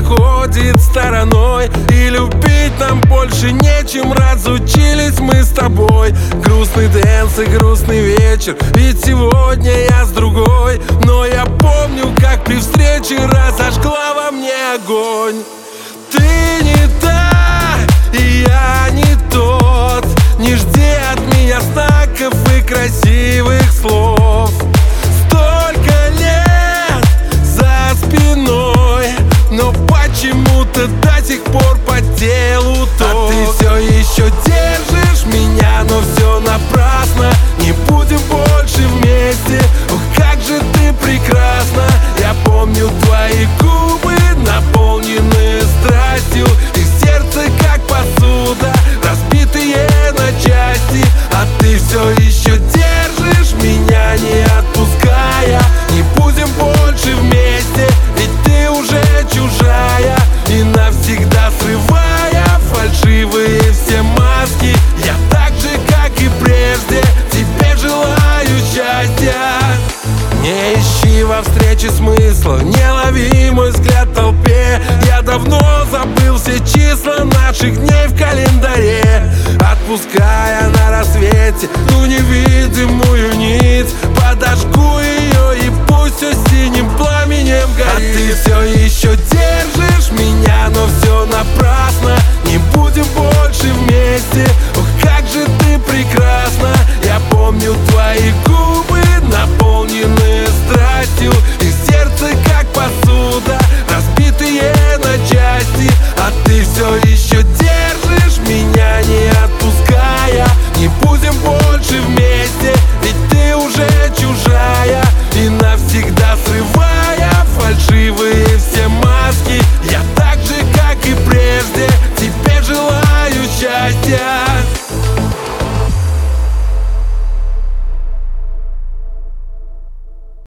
обходит стороной, и любить нам больше нечем. Разучились мы с тобой. Грустный дэнс и грустный вечер, ведь сегодня я с другой. Но я помню, как при встрече разожгла во мне огонь. Ты не та, и я не тот. Не жди от меня знаков и красивых слов. Столько лет за спиной, но почему-то до сих пор по телу ток. А ты все еще держишь меня, но все напрасно. Не будем больше вместе, ох, как же ты прекрасна. Я помню твои губы, наполненные страстью, и сердце как посуда, разбитые на части. А ты все еще держишь меня, не отпуская. Не будем больше вместе, ведь ты уже чужая. И навсегда срывая фальшивые все маски, я так же, как и прежде, тебе желаю счастья. Не ищи во встрече смысла, не лови мой взгляд в толпе. Я давно забыл все числа наших дней в календаре, отпуская на рассвете ту невидимую